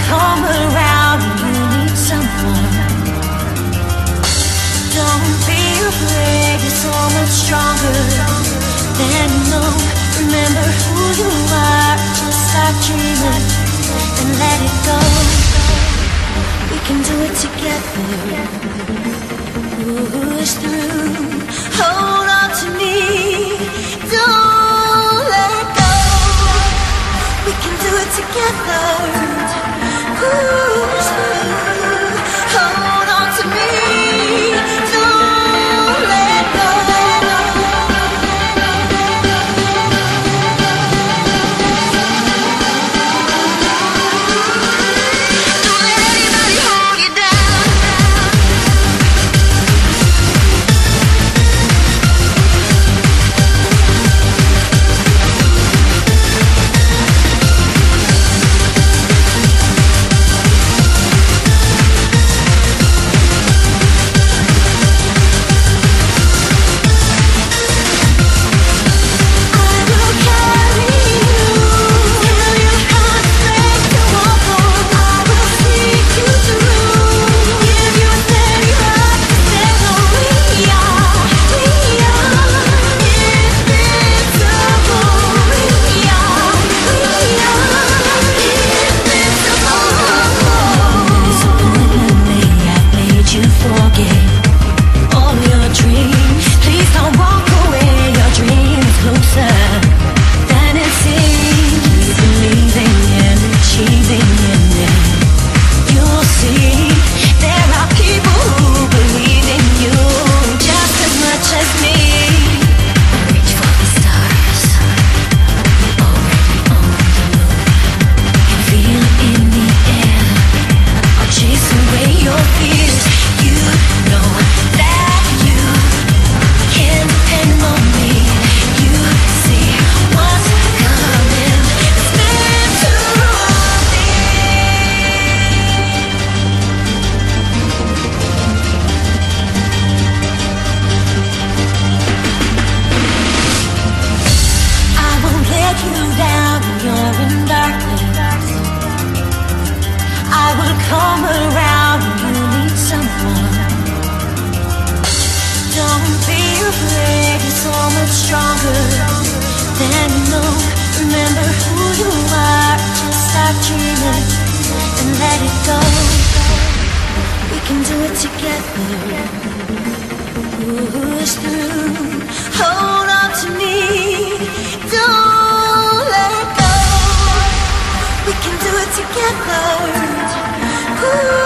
come around when you need someone. Don't be afraid, you're so much stronger than you know. Remember who you are, just start dreaming and let it go. We can do it together. Push through, hold on to me, don't let go. We can do it together. Push through, hold on to me, don't let go. Don't let anybody hold you down. Come around when you need someone. Don't be afraid, you're so much stronger than you know. Remember who you are, just start dreaming and let it go. We can do it together. Push through, hold on to me, don't let go. We can do it together. Ooh.